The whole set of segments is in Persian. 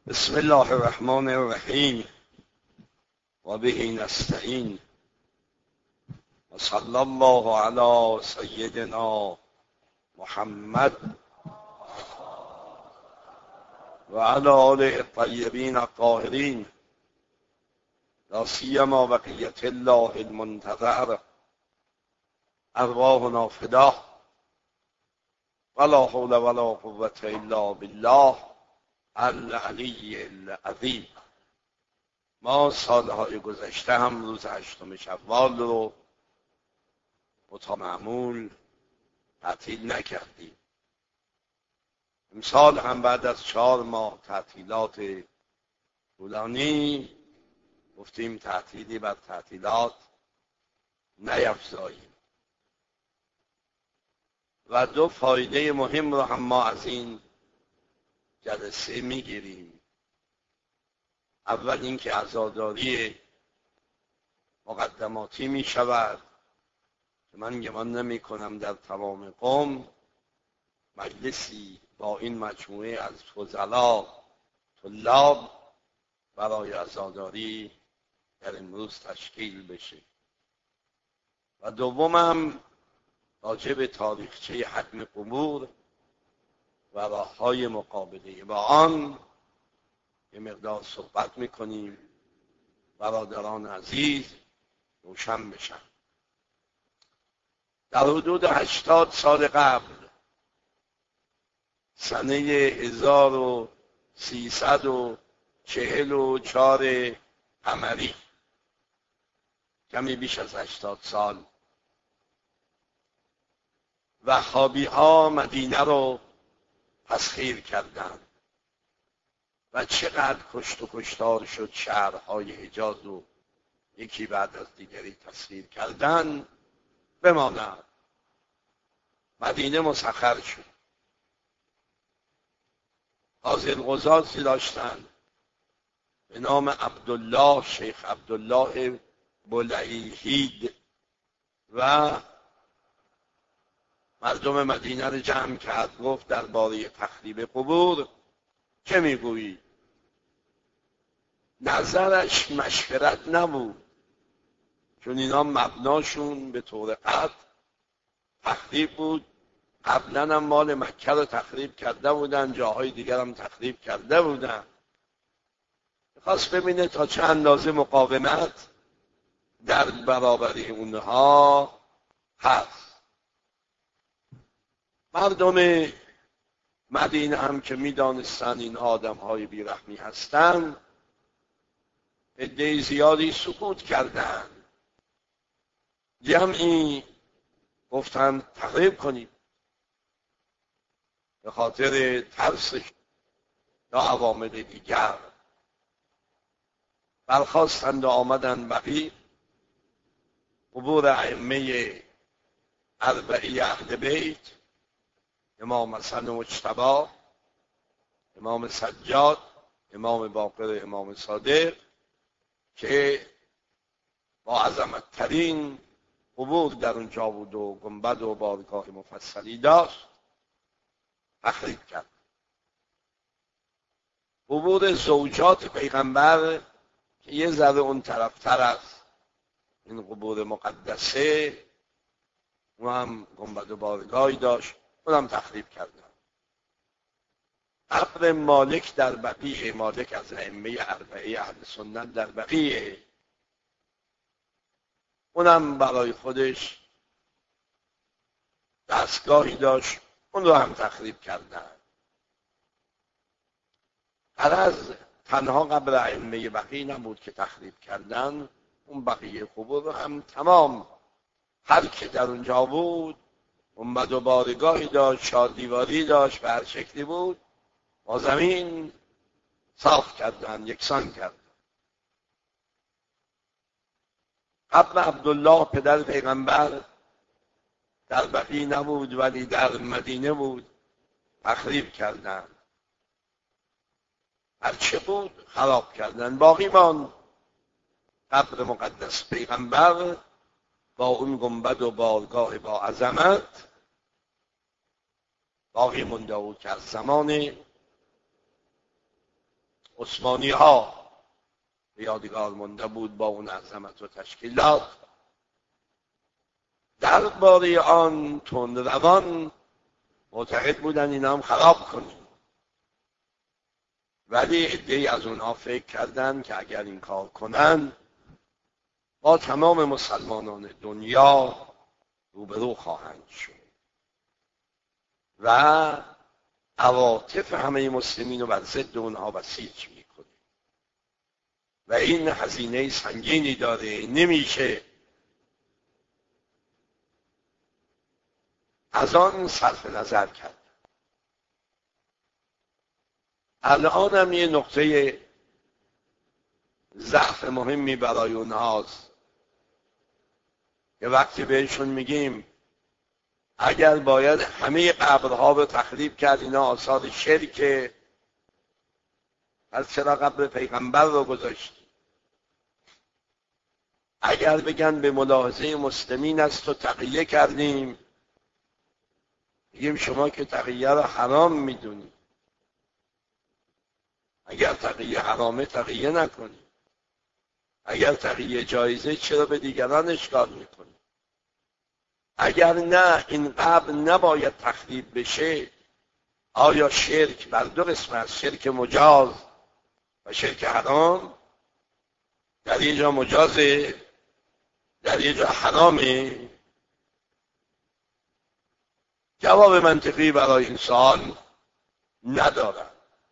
بسم الله الرحمن الرحیم و به نستعین و صلی الله علی سیدنا محمد و علی آله الطیبین الطاهرین لا سیما بقیة الله المنتظر ارواحنا فداه ولا حول ولا قوة الا بالله العلی العظیم. ما سالهای گذشته هم روز 8 شوال رو مطابق معمول تعطیل نکردیم. امسال هم بعد از 4 ماه تعطیلات طولانی گفتیم تعطیلی بر تعطیلات نیفزاییم و 2 فایده مهم رو هم ما از این جلسه میگیریم. اول اینکه عزاداری مقدماتی می شود که من گمان نمی کنم در تمام قوم مجلسی با این مجموعه از فضلا طلاب برای عزاداری در امروز تشکیل بشه. و دومم راجع به تاریخچه حجم قبور و راه‌های مقابله با آن یه مقدار صحبت میکنیم برادران عزیز روشن بشن. در حدود 80 سال قبل سنه 1344 قمری، کمی بیش از 80 سال، وهابی ها مدینه رو تسخیر کردند و چقدر کشت و کشتار شد. شهرهای حجاز رو یکی بعد از دیگری تسخیر کردن. بماند مدینه مسخر شد. حاضر قضاتی داشتن به نام عبدالله، شیخ عبدالله بلعیهید، و مردم مدینه رو جمع کرد. گفت درباره تخریب قبور چه میگویی؟ نظرش مشورت نبود، چون اینا مبناشون به طور قطع تخریب بود. قبلا هم مال مکه رو تخریب کرده بودن، جاهای دیگر هم تخریب کرده بودن. میخواست ببینه تا چه اندازه مقاومت در برابر اونها هست. مردم مدینه هم که میدانستن این آدم های بیرحمی هستن، عده زیادی سکوت کردن. جمعی گفتن تخریب کنیم به خاطر ترسش یا عوامل دیگر. برخواستند و آمدن بقیع قبور ائمه اربعه اهل بیت، امام حسن مجتبی، امام سجاد، امام باقر، امام صادق، که با عظمت ترین قبور در اونجا بود و گنبد و بارگاه مفصلی داشت، تخریب کرد. قبور زوجات پیغمبر که یه ذره اون طرفتر است، این قبور مقدسه، اون هم گنبد و بارگاهی داشت، اونم تخریب کردن. قبر مالک در بقیع، مالک از ائمه اربعه اهل سنت در بقیع، اونم برای خودش دستگاهی داشت، اون رو هم تخریب کردن. غرض تنها قبر ائمه بقیع نبود که تخریب کردن، اون بقیه قبور رو هم تمام، هر که در اونجا بود گنبد و بارگاهی داشت، چهاردیواری داشت، به هر شکلی بود، با زمین صاف کردن، یکسان کردن. قبر عبدالله پدر پیغمبر در بقیع نبود ولی در مدینه بود، تخریب کردن. هرچه بود خراب کردن. باقی ماند قبر مقدس پیغمبر با اون گنبد و بارگاه با عظمت. باقی مونده بود که از زمان عثمانی ها به یادگار مونده بود با اون عظمت و تشکیلات. درباره آن تندروان معتقد بودن اینا هم خراب کنیم، ولی عده‌ای از اونها فکر کردن که اگر این کار کنن با تمام مسلمانان دنیا روبرو خواهند شد و عواطف همه مسلمین رو بر ضد اونها بسیج میکنه و این هزینه سنگینی داره، نمیشه از آن صرف نظر کرد. الان هم یه نقطه ضعف مهمی برای اونهاست که وقتی بهشون میگیم اگر باید همه قبرها رو تخریب کرد، اینا آثار شرکه، پس چرا قبر پیغمبر رو گذاشتی؟ اگر بگن به ملاحظه مسلمین است و تقیه کردیم، میگیم شما که تقیه رو حرام میدونی، اگر تقیه حرامه تقیه نکنی، اگر تقیه جایزه چرا به دیگران اشکال میکنی؟ اگر نه این قبر نباید تخریب بشه، آیا شرک بر دو قسم است، شرک مجاز و شرک حرام؟ در یه جا مجازه، در یه جا حرامه؟ جواب منطقی برای این سوال ندارد.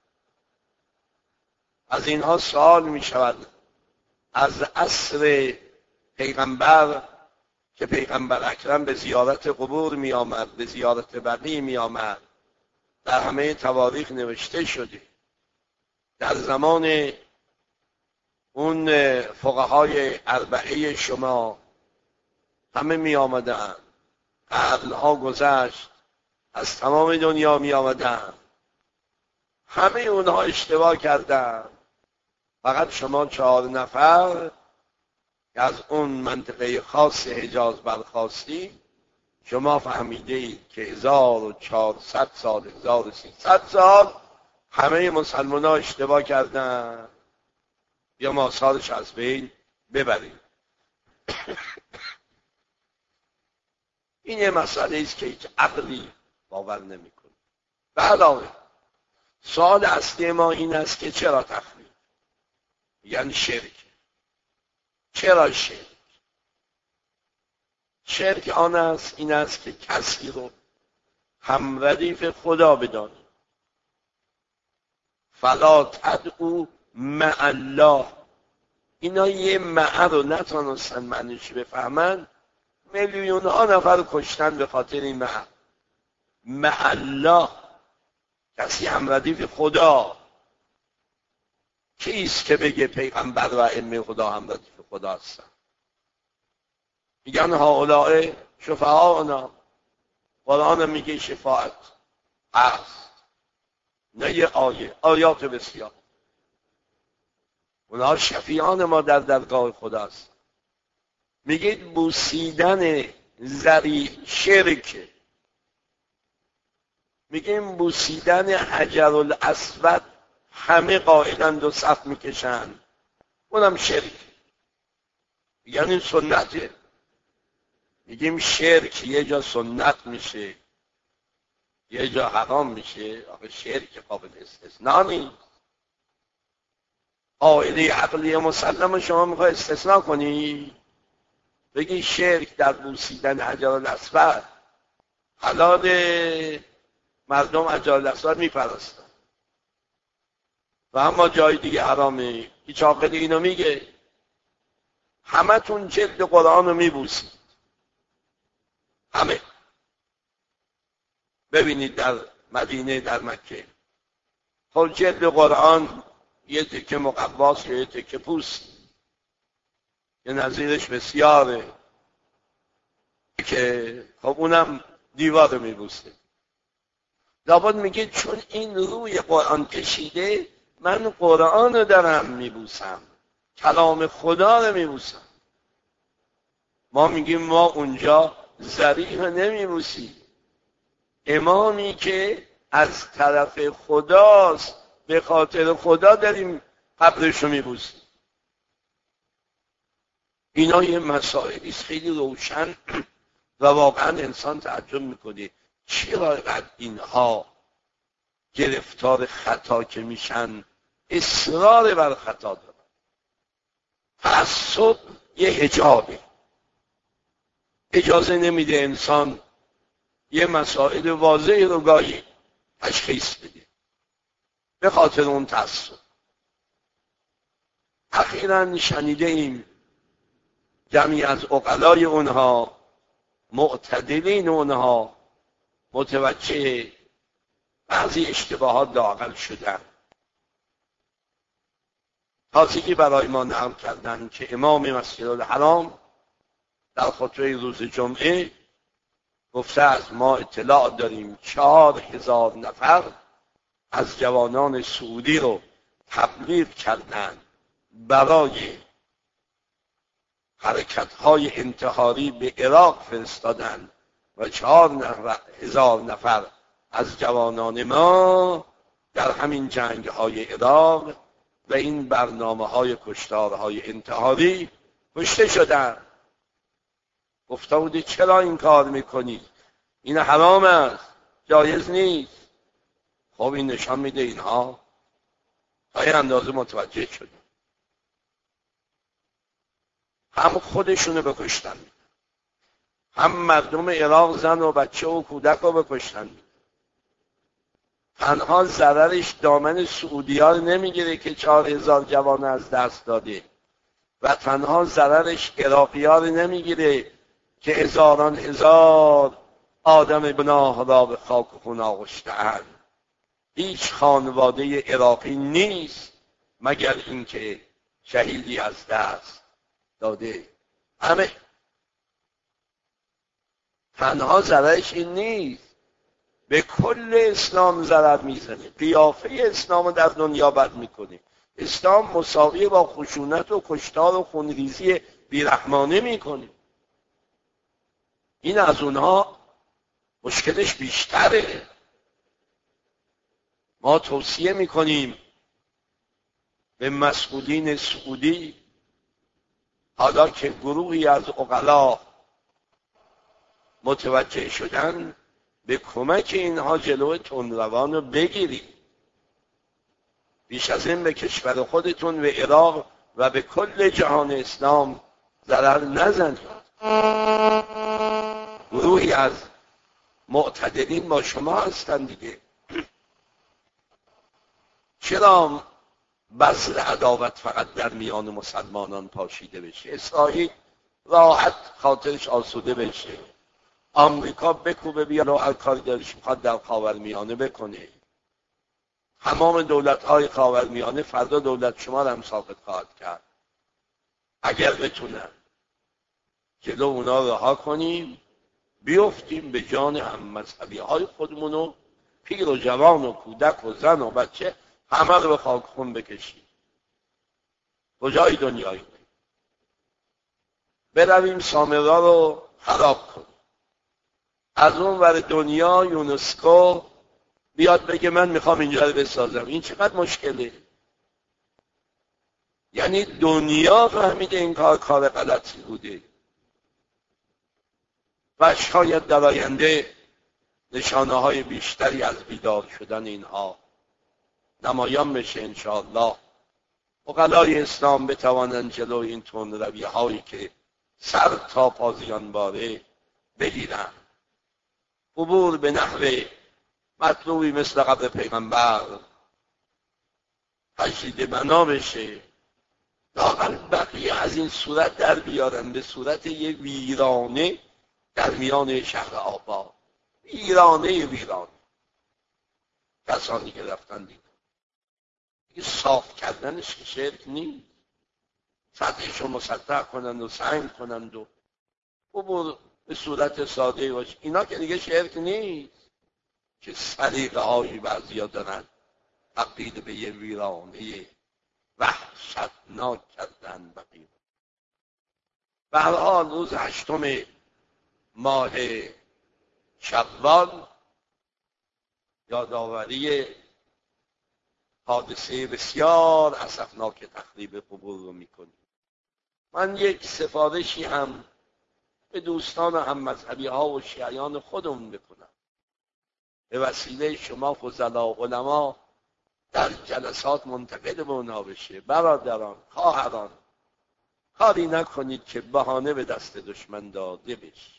از اینها سوال می شود از عصر پیغمبر که پیغمبر اکرم به زیارت قبور می آمد، به زیارت بقیع می آمد، در همه تواریخ نوشته شده. در زمان اون فقهای اربعه شما همه می آمدن، قرنها گذشت، از تمام دنیا می آمدن، همه اونها اشتباه کردن، فقط شما 4 نفر که از اون منطقه خاص حجاز برخاستی، شما فهمیده اید که 1400 سال 1300 سال همه مسلمان ها اشتباه کردن، یا ما سالش از بین ببریم. این یه مسئله است که هیچ عقلی باور نمیکنه. به علاوه سوال اصلی ما این است که چرا تخریب؟ یعنی شرک. چرا شرک؟ شرک آن است، این است که کسی رو همردیف خدا بدانی. فلا تدعو مع الله. اینا یه مع رو نتونستن معنیش بفهمن، میلیون ها نفر کشتن به خاطر این مع. مع الله، کسی همردیف خدا. کیست که بگه پیغمبر و علم خدا همردیف خدا هستن؟ میگن هؤلاء شفعاؤنا. قرآن میگه شفاعت هست، نه یه آیات بسیار. اونها شفیعان ما در درگاه خدا هست. میگید بوسیدن ذری شرک، میگیم بوسیدن حجر الاسود همه قائلند و صف میکشن، اونم شرک. یعنی سنته. میگیم شرک یه جا سنت میشه، یه جا حرام میشه. آخه شرک قابل استثناء نیست. قاعده عقلی مسلم شما میخوای استثناء کنی، بگی شرک در بوسیدن حجر الاسود حلال، مردم حجر الاسود میپرستن و اما جای دیگه حرامه. هیچ عاقلی اینو میگه؟ همه تون جلد قرآن رو میبوسید، همه. ببینید در مدینه، در مکه، خب جلد قرآن یه تکه مقواست یا یه تکه پوست، یه نظیرش بسیاره که خب اونم دیوار رو میبوسه. لابد میگه چون این روی قرآن کشیده، من قرآن رو دارم میبوسم، کلام خدا رو میبوسم. ما میگیم ما اونجا ذریح رو نمیبوسیم. امامی که از طرف خداست به خاطر خدا داریم قبرشو میبوسیم. اینا یه مسائلی است خیلی روشن و واقعا انسان تعجب میکنه چرا اینقدر اینها گرفتار خطا که میشن اصرار بر خطا دارن. تعصب یه حجابه، اجازه نمیده انسان یه مسائل واضحی رو گاهی تشخیص بده به خاطر اون تعصب. اخیراً شنیده ایم جمعی از عقلای اونها، معتدلین اونها، متوجه بعضی اشتباهات لااقل شدن. تازگی برای ما نقل کردن که امام مسجد الحرام در خطبه روز جمعه گفته از ما اطلاع داریم 4000 نفر از جوانان سعودی رو تبلیغ کردن برای حرکت‌های انتحاری به عراق فرستادن و 4000 نفر از جوانان ما در همین جنگ‌های عراق و این برنامه‌های کشتارهای انتحاری کشته شدن. گفته بودی چرا این کار میکنید؟ این حرام است، جایز نیست. خب این نشان میده اینها تا این اندازه متوجه شدن، هم خودشونو بکشتن، هم مردم عراق زن و بچه و کودک رو بکشتن. تنها ضررش دامن سعودی‌ها نمیگیره که 4000 جوان از دست داده و تنها ضررش عراقی‌ها نمیگیره که هزاران هزار آدم گناه را به خاک و خون آغشته‌اند. هیچ خانواده عراقی نیست مگر اینکه شهیدی از دست داده. همه تنها ضررش این نیست، به کل اسلام ضرر میزنه، قیافه اسلام در دنیا بد میکنه. اسلام مساوی با خشونت و کشتار و خونریزی بیرحمانه میکنه. این از اونها مشکلش بیشتره. ما توصیه میکنیم به مسئولین سعودی، حالا که گروهی از عقلا متوجه شدن، به کمک اینها جلو تندروان رو بگیرید. بیش از این به کشور خودتون و عراق و به کل جهان اسلام ضرر نزنید. گروهی از معتدلین با شما هستن دیگه. چرا بذر عداوت فقط در میان مسلمانان پاشیده بشه؟ اسرائیل راحت خاطرش آسوده بشه، آمریکا بکوبه بیا رو هر کاری دارش میخواد در خاورمیانه بکنه. تمام دولت‌های خاورمیانه فردا دولت شما رو هم ساقط خواهد کرد اگر بتونن. جلو اونا رها کنیم، بیفتیم به جان هم مذهبی‌های خودمونو، پیر و جوان و کودک و زن و بچه همه رو به خاک خون بکشیم. کجای دنیایی برویم سامرا رو خراب کنیم؟ از اون ور دنیا یونسکو بیاد بگه من میخوام اینجا رو بسازم. این چقدر مشکله. یعنی دنیا فهمیده این کار غلطی بوده و شاید در آینده نشانه های بیشتری از بیدار شدن اینها نمایان بشه. انشاءالله عقلای اسلام بتوانند جلو این تندروی هایی که سر تا پازیان باره بگیرن. عبور به نحو مطلوبی مثل قبر پیغمبر تجدید بنا بشه، لااقل بقیه از این صورت در بیارن به صورت یه ویرانه در میان شهر آباد. ویرانه کسانی که رفتن دیدن. صاف کردنش که شرک نیست، سطحش رو مسطح کنند و سنگ کنند و عبور به صورت ساده باشه، اینا که دیگه شرک نیست. که سلیقه هایی بعضیا دارن تبدیل به یه ویرانه وحشتناک کردن بقیه. به هر حال روز 8 ماه شوال یادآوری حادثه بسیار اسفناک تخریب قبور رو میکنیم. من یک سفارشی هم به دوستان هم مذهبی ها و شیعیان خودمون بکنم، به وسیله شما فضلا علما در جلسات منتقل به اونا بشه. برادران، خواهران، کاری نکنید که بهانه به دست دشمن داده بشه.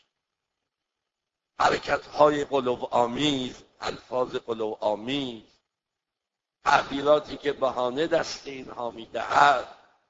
حرکت های قلوب آمیز، الفاظ قلوب آمیز، تعبیراتی که بهانه دست اینها میدهد.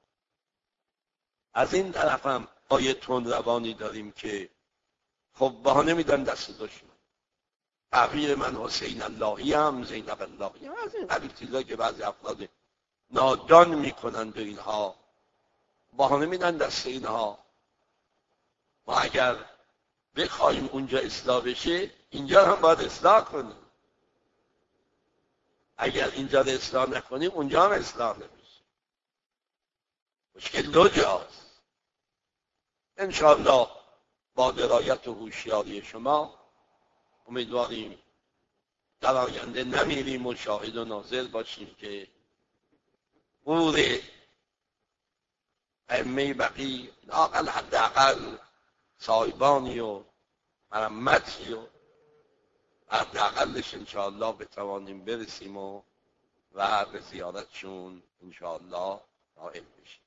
از این طرف هم آیه تندروانی داریم که خب بهانه میدن دست دشمن. تعبیر من حسین اللهی هم، زینب اللهی هم، از این قبیل چیزا که بعضی افراد نادان میکنن به اینها، بهانه میدن دست اینها. ما اگر بخوایم اونجا اصلاح بشه، اینجا هم باید اصلاح کنیم. اگر اینجا رو اصلاح نکنیم، اونجا هم اصلاح نمیشه. مشکل دو جاست. انشاءالله با درایت و هوشیاری شما امیدواریم در آینده نمیریم و شاهد و ناظر باشیم که قبور ائمه بقی لااقل حداقل صاحبانی و مرمتی و حداقلش انشاءالله بتوانیم برسیم و به زیارتشون انشاءالله نائل بشیم.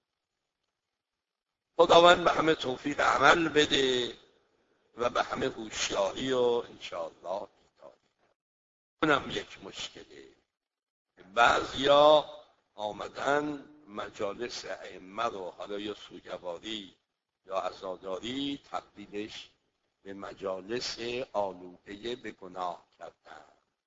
خداوند به همه توفیق عمل بده و به همه هوشیاری و انشاءالله ایتایی. اونم یک مشکله. بعضیا آمدن مجالس ائمه رو حالا یا سوگواری یا عزاداری تبدیلش به مجالس آلوده به گناه کردن.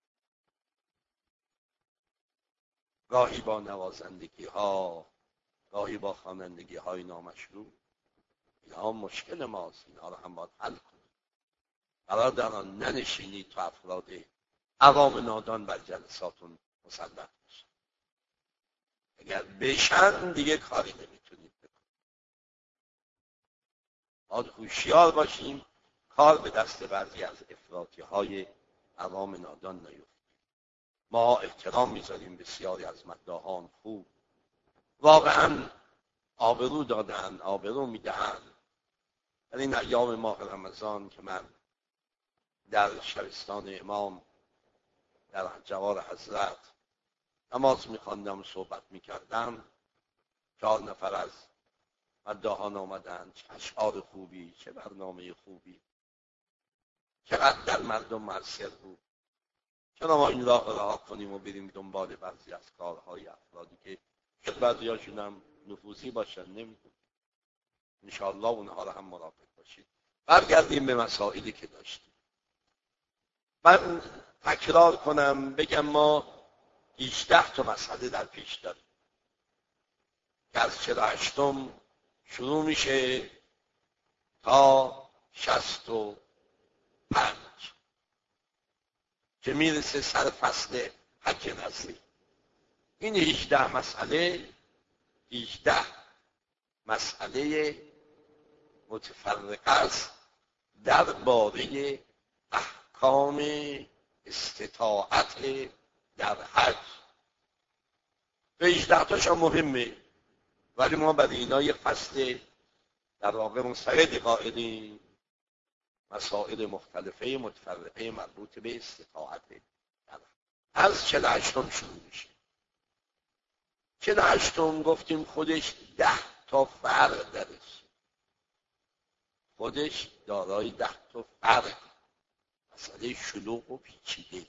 گاهی با نوازندگی ها، گاهی با خوانندگی های نامشروع. اینها مشکل ماست، اینها رو هم باید حل کنیم. برادران ننشینید تو افراد عوام نادان بر جلساتون مسلط بشن. اگر بشن دیگه کاری نمیتونید بکنید. باید هوشیار باشیم کار به دست بعضی از افراطی های عوام نادان نیفته. ما احترام میذاریم بسیاری از مداحان خوب، واقعا آبرو دادن، آبرو میدهن. در این ایام ماه رمضان که من در شبستان امام در جوار حضرت نماز میخواندم و صحبت میکردم، 4 نفر از مداحان آمدن. چه اشعار خوبی، چه برنامه خوبی، چقدر در مردم مؤثر بود. چرا ما این راه رها کنیم و بریم دنبال بعضی از کارهای افرادی که شاید بعضیاشون هم نفوذی باشن، نمیدونم. انشاءالله اونها رو هم مراقب باشید. برگردیم به مسائلی که داشتیم. من تکرار کنم بگم ما 18 تا مسئله در پیش داریم که از 48م شروع میشه تا 65 که میرسه سر فصل حج نظری. این 18 مسئله 18 مسئله متفرقه است درباره احکام استطاعت در حج. به 18 تاش هم مهمه، ولی ما برای اینا یه فصل در واقع مستقل قائلیم. مسائل مختلفه متفرقه مربوط به استطاعت در حج. از 48م شروع میشه. 48م گفتیم خودش 10 تا فرق درش، خودش دارای 10 تا فرق، مسئله شلوغ و پیچیده.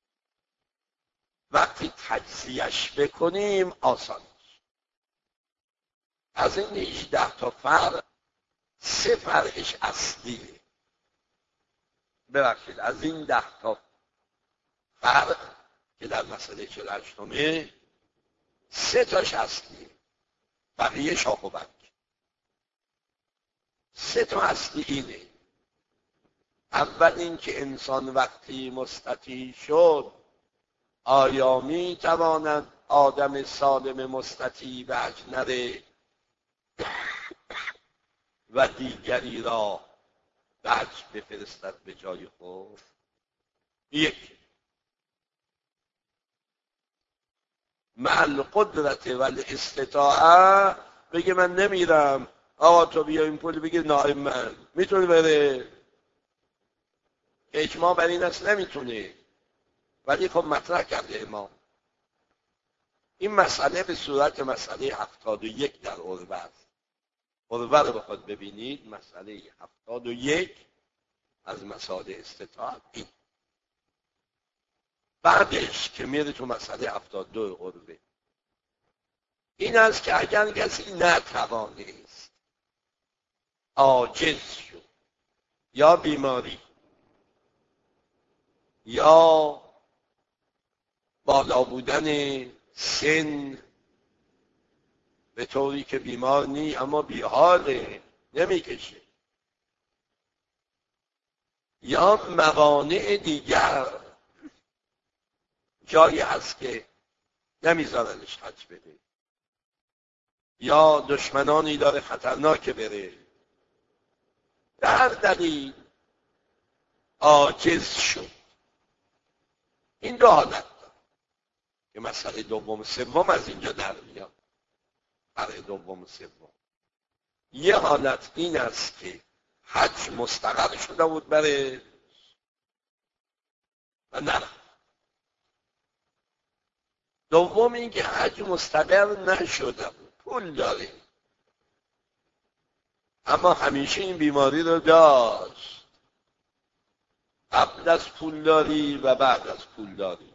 وقتی تجزیهش بکنیم آسان میشه. از این 18 تا فرق 3 فرقش اصلیه. ببخشید، از این 10 تا فرق که در مسئله 48م 3 تاش اصلیه، بقیه شاخ و برگ. 3 تا اصلی اینه. اول این که انسان وقتی مستطیع شد آیا می تواند آدم سالم مستطیع به حج نره و دیگری را به حج بفرستد به جای خود؟ یک. مع القدرت و الاستطاعه بگه من نمیرم، آقا تو بیا این پول بگیر نائب من میتونه بره. اجماع بر این است نمیتونه، ولی خب مطرح کرده امام. این مسئله به صورت مسئله 71 در عربه است. عربه رو بخواد ببینید، مسئله 71 از مسائل استطاعت این. بعدش که میره تو مسئله 72 عربه، این است که اگر کسی نتوانست، عاجز شد، یا بیماری یا بالا بودن سن به طوری که بیمار نی اما بیحاله نمیکشه، یا موانع دیگر جایی هست که نمیذارنش حج بده، یا دشمنانی داره خطرناک بره، در دلیل عاجز شد. این دو حالت داره که مسئله دوم سوم از اینجا در میاد. برای دوم سوم یه حالت این است که حج مستقر شده بود برای و نرفت. دوم این که حج مستقر نشده بود، پول داره اما همیشه این بیماری رو داشت، قبل از پولداری و بعد از پولداری.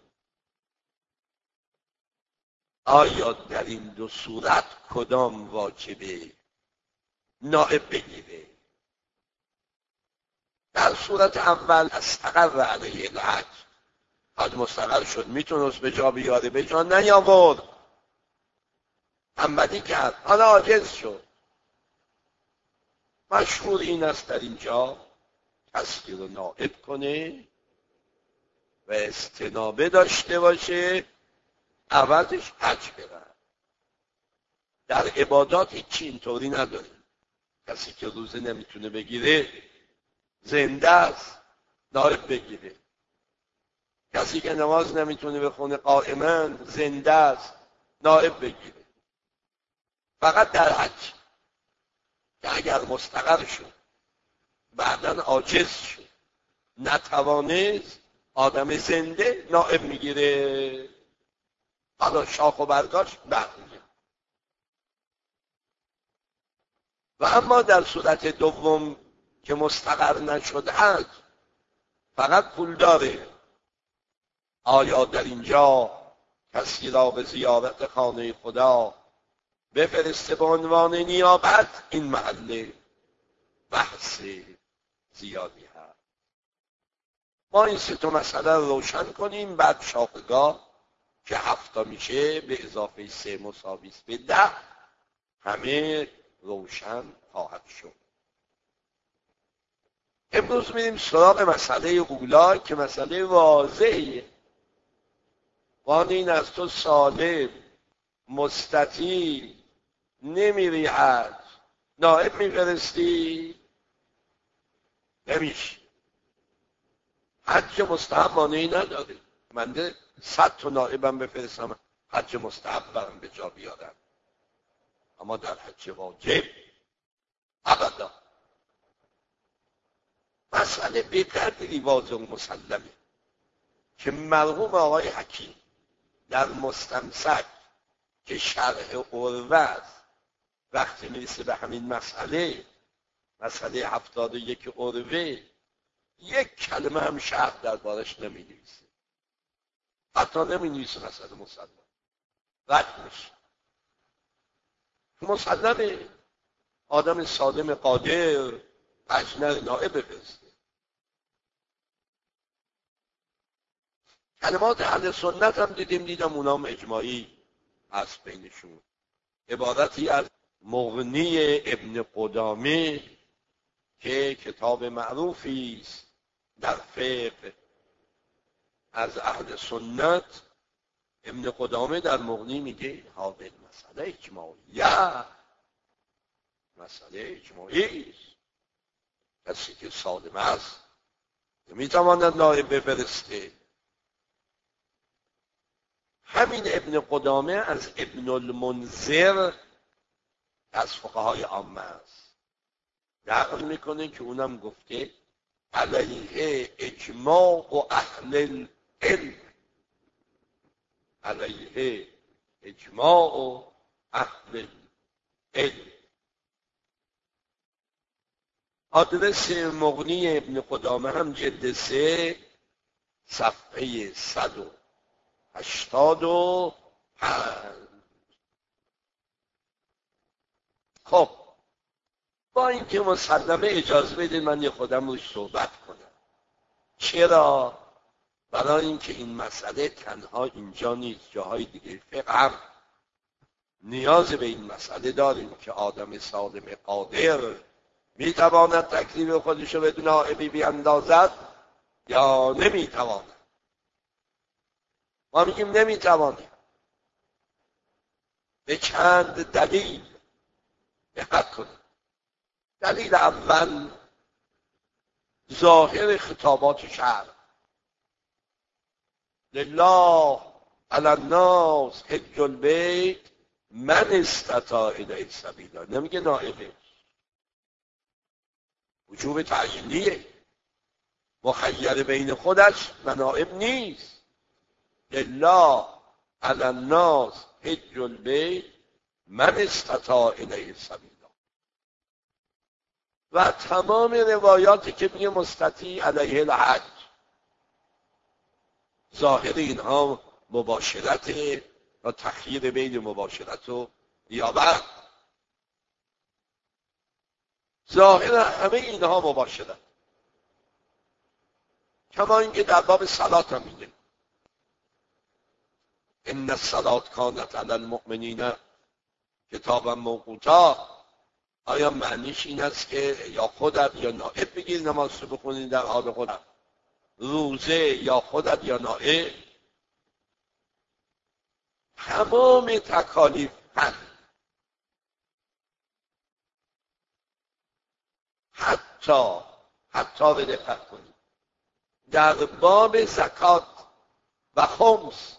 آیا در این دو صورت کدام واجبه نائب بگیره؟ در صورت اول استقر علیه الحج، حج مستقر شد، میتونست به جا بیاره، به جا نیاورد، همبدی کرد، حالا عاجز شد. مشهور این است در اینجا کسی رو نائب کنه و استنابه داشته باشه، عوضش حج بره. در عبادات هیچی اینطوری نداره. کسی که روزه نمیتونه بگیره زنده است، نائب بگیره. کسی که نماز نمیتونه بخونه قائما زنده است، نائب بگیره. فقط در حج که اگر مستقر شد بعداً عاجز شد نتوانست، آدم زنده نائب میگیره، حالا شاخ و برگاش برمیگه. و اما در صورت دوم که مستقر نشد حج، فقط پول داره، آیا در اینجا کسی را به زیارت خانه خدا بفرسته به عنوان نیابت؟ این محل بحث زیادی هست. ما این سه تا مسئله رو روشن کنیم، بعد شاخگاه که 7 میشه به اضافه 3 مساوی به 10 همه روشن خواهد شد. امروز میریم سراغ مسئله اولا که مسئله واضحه. وان این از تو سالم مستطیع نمیری حج، نائب میفرستی؟ نمیشه. حج مستحب مانعی نداره. من 100 تا نائبم بفرستم حج مستحب برم به جا بیارم، اما در حج واجب ابدا. مسئله به قدری واضح و مسلمه که مرحوم آقای حکیم در مستمسک که شرح عروه است، وقتی میرسه به همین مسئله 71 عروه، یک کلمه هم شرح دربارش نمی‌نویسه، حتی نمی‌نویسه مسئله مسلم، رد میشه. مسلمه آدم سالم قادر اجنر نائب بفرسته. کلمات اهل سنت هم دیدم اونام اجماعی هست بینشون. عبارتی از مغنی ابن قدامه که کتاب معروفی است در فقه از اهل سنت، ابن قدامه در مغنی میگه هذه مسئله اجماعیه، مسئله اجماعی است، کسی که سالم است نمیتواند نائب بفرسته. همین ابن قدامه از ابن المنذر از فقهای عامه است، نقل میکنه که اونم گفته علیه اجماع و اهل العلم، علیه اجماع و اهل العلم. آدرس مغنی ابن قدامه هم جلد 3 صفحه 185. خب با اینکه مسلمه اجازه بدید من یه خودم روش صحبت کنم. چرا؟ برای اینکه این مسئله تنها اینجا نیست، جاهای دیگه فقه هم نیاز به این مسئله داریم که آدم سالم قادر میتواند تکلیف خودش رو بدون نائبی بیاندازد یا نمیتواند. ما میگیم نمیتواند به چند دلیل دقت کنید. دلیل اول ظاهر خطابات شرع، لله علی الناس حج البیت من استطاع الیه سبیلا، نمیگه نائبه، وجوب تعیینیه، مخیر بین خودش نائب نیست. لله علی الناس حج البیت من استطاع الیه سبیلا. و تمام روایاتی که میگه مستطیع علیه الحج، ظاهر اینها مباشرت و تخییر بین مباشرت و نیابت، ظاهر همه اینها مباشرت. کما اینکه در باب صلات هم میگه ان الصلات کانت علی المؤمنین کتابا موقوتا. آیا معنیش این است که یا خودت یا نائب بگیر نماز رو بخونی در حال خودت؟ روزه یا خودت یا نائب؟ تمام تکالیف حتی به دقت کنید در باب زکات و خمس،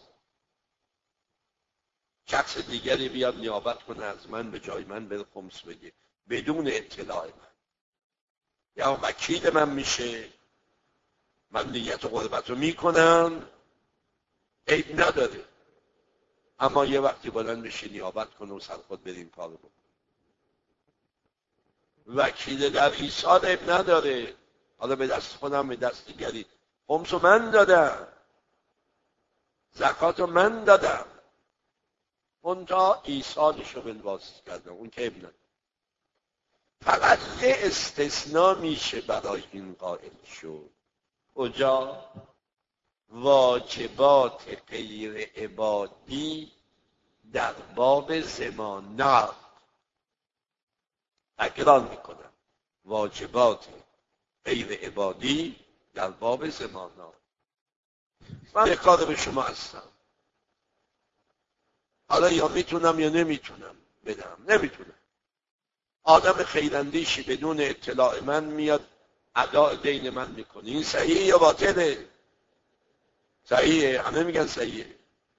شخص دیگری بیاد نیابت کنه از من به جای من به خمس بگه بدون اطلاع من، یا وکیل من میشه، من نیت قربت رو میکنم، عیب نداره. اما یه وقتی بلند بشه نیابت کنه و سر خود بریم کارو بکن. وکیل در ایصال عیب نداره، حالا به دست خودم به دست دیگری، خمسو من دادم، زکاتو من دادم، اون تا ایصالشو بالواسط کردم، اون که عیب نداره. فقط یه استثناء میشه برای این قائل شد. کجا؟ واجبات غیر عبادی در باب ضمانات. تکرار میکنم، واجبات غیر عبادی در باب ضمانات. من یک کار به شما هستم، حالا یا میتونم یا نمیتونم بدم، نمیتونم. آدم خیراندیشی بدون اطلاع من میاد اداء دین من میکنه، این صحیحه یا باطله؟ صحیحه، همه میگن صحیحه.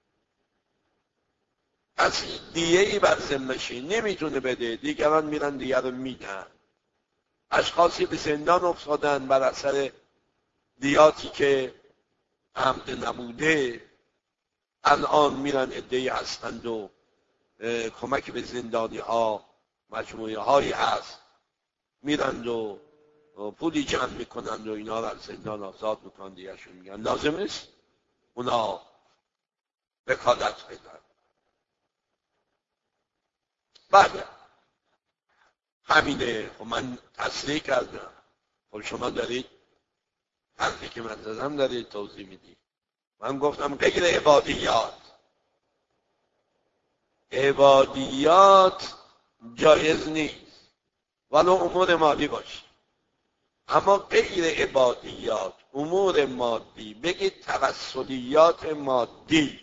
از دیگه ای بر ذمه‌شه نمیتونه بده، دیگران میرن دیگر رو میدن. اشخاصی به زندان افتادن بر اثر دیاتی که عمد نبوده، الان میرن عده‌ای هستند و کمک به زندانی ها مجموعه هایی هست، میرند و پولی جمع میکنند و اینا رو از زندان آزاد میکنند. دیگرشون میگن لازم است اونا وکالت بدن. بله همینه. خب من تصریح کردم، خب شما دارید حرفی که من زدم دارید توضیح میدید. من گفتم غیر عبادیات، عبادیات جایز نیست ولو امور مالی باشه، اما غیر عبادیات امور مادی، بگید توسلیات مادی،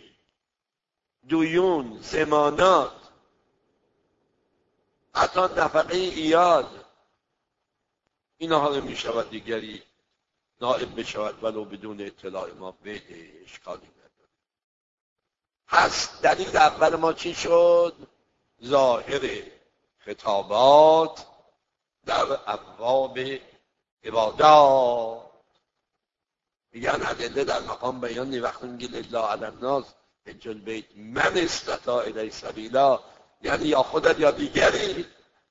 دیون، ضمانات، حتی نفقه ایاد، اینها رو می شود دیگری نائب بشود ولو بدون اطلاع ما بده، اشکالی نداره. پس دلیل اول ما چی شد؟ ظاهر خطابات در ابواب عبادات. میگن ادله در مقام بیان وقتی میگه لله علی الناس حج البیت من استطاع الیه سبیلا، یعنی یا خودت یا دیگری،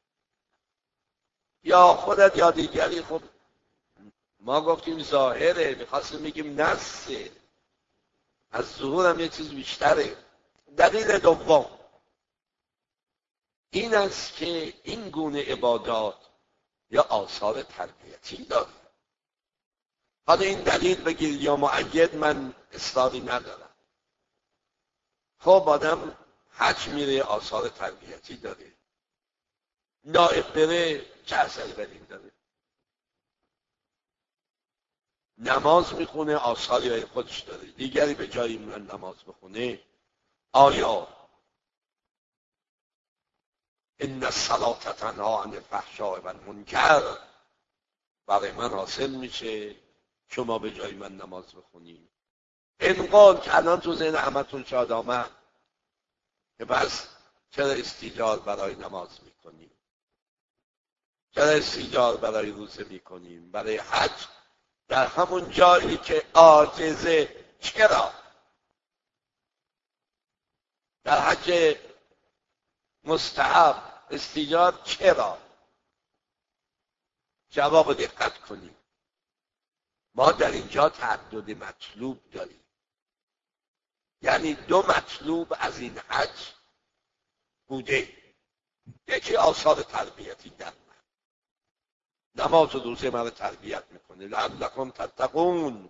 یا خودت یا دیگری. خب ما گفتیم ظاهره، میخواستیم بگیم نصه، از ظهور هم یه چیز بیشتره. دلیل دوم این است که این گونه عبادات یا آثار تربیتی داره. حالا این دلیل بگیر یا معید، من اصراری ندارم. خب آدم حج میره آثار تربیتی داره، نائب بره چه اثری بر این داره؟ نماز میخونه آثاری های خودش داره، دیگری به جای من نماز بخونه آیا ان الصلاة تنهی عن الفحشاء والمنکر برای من حاصل میشه شما به جای من نماز بخونید؟ انقال که الان تو ذهن همتون شاد آمد که بس چرا استیجار برای نماز میکنیم، چرا استیجار برای روزه میکنیم، برای حج در همون جایی که عاجزه، چرا در حج مستحب استیجار چرا؟ جواب دقت کنیم. ما در اینجا تعدد مطلوب داریم، یعنی دو مطلوب از این حج بوده. یکی آثار تربیتی در نماز و روزه من تربیت میکنه، لعلکم تتقون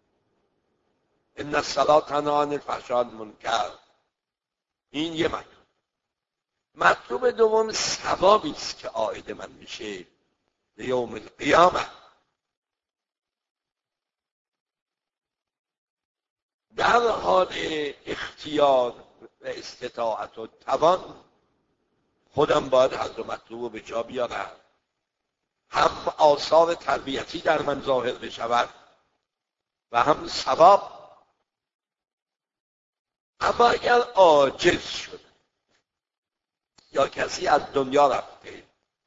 ان الصلاة تنهی عن الفحشاء والمنکر. این یه مطلوب. مطلوب دوم ثوابی است که عائد من میشه به یوم القیامه. در حال اختیار و استطاعت و توان خودم باید هر دو مطلوب رو به جا بیارم، هم آثار تربیتی در من ظاهر بشود و هم ثواب. اما اگر عاجز شد یا کسی از دنیا رفته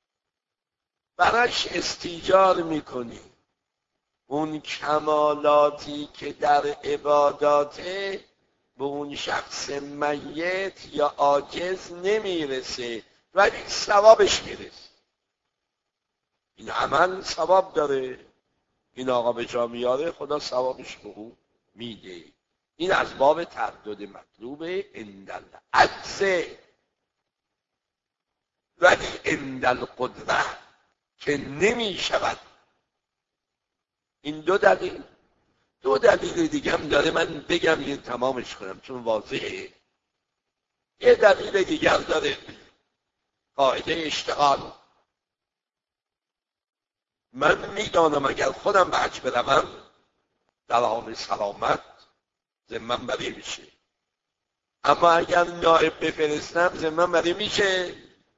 براش استیجار میکنی، اون کمالاتی که در عباداته به اون شخص میت یا عاجز نمیرسه ولی ثوابش میرسه. این عمل ثواب داره، این آقا به جا میاره، خدا ثوابش به او میده. این از باب تعدد مطلوب عند العجز. ولی عند القدره که نمی شود. این دو دلیل دیگه هم داره، من بگم این تمامش کنم چون واضحه. یه دلیل دیگر داره، قاعده اشتغال. من میدانم اگر خودم به حج بروم در حال سلامت ذمم بری میشه، اما اگر نائب بفرستم ذمم بری میشه.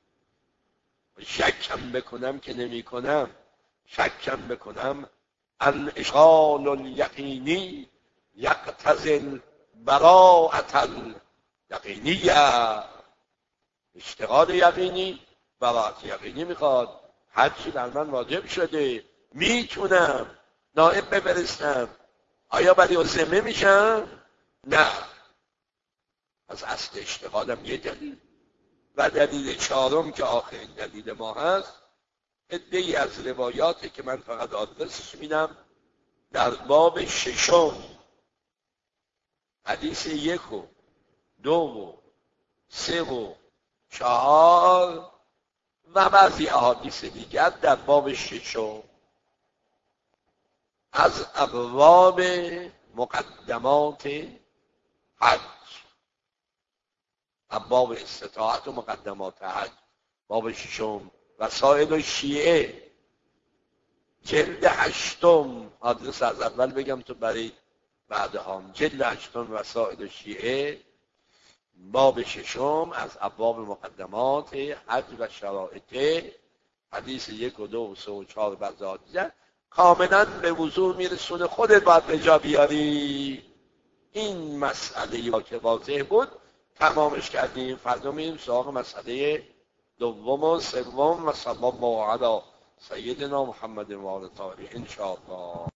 شکم بکنم که نمی کنم، شکم بکنم الاشغال الیقینی یقتضی البراءة الیقینیه. اشتغال یقینی براءت یقینی میخواد. حجی در من واجب شده، میتونم نائب بفرستم، آیا برای ذمه میشم؟ نه. از اصل اشتغالم یه دلیل. و دلیل چهارم که آخرین دلیل ما هست، عده‌ای از روایاتی که من فقط آدرسش میدم در باب ششم، حدیث 1 و 2 و 3 و 4 و بعضی احادیث دیگر در باب ششم از ابواب مقدمات حج، ابواب استطاعت و مقدمات حج، باب ششم. وسائل الشیعه جلد 8، آدرس از اول بگم تو برای بعدها. جلد 8 وسائل الشیعه باب ششم از ابواب مقدمات حج و شرائط، حدیث 1 و 2 و 3 و 4 بعضی کاملا به وضوح میرسونه. خودت باید به جا بیاری این مسئله یا که واضح بود تمامش کردیم. فردا میریم سراغ مسئله دوم و سوم و صلی الله علی سیدنا محمد و آل طاهرین ان شاء الله.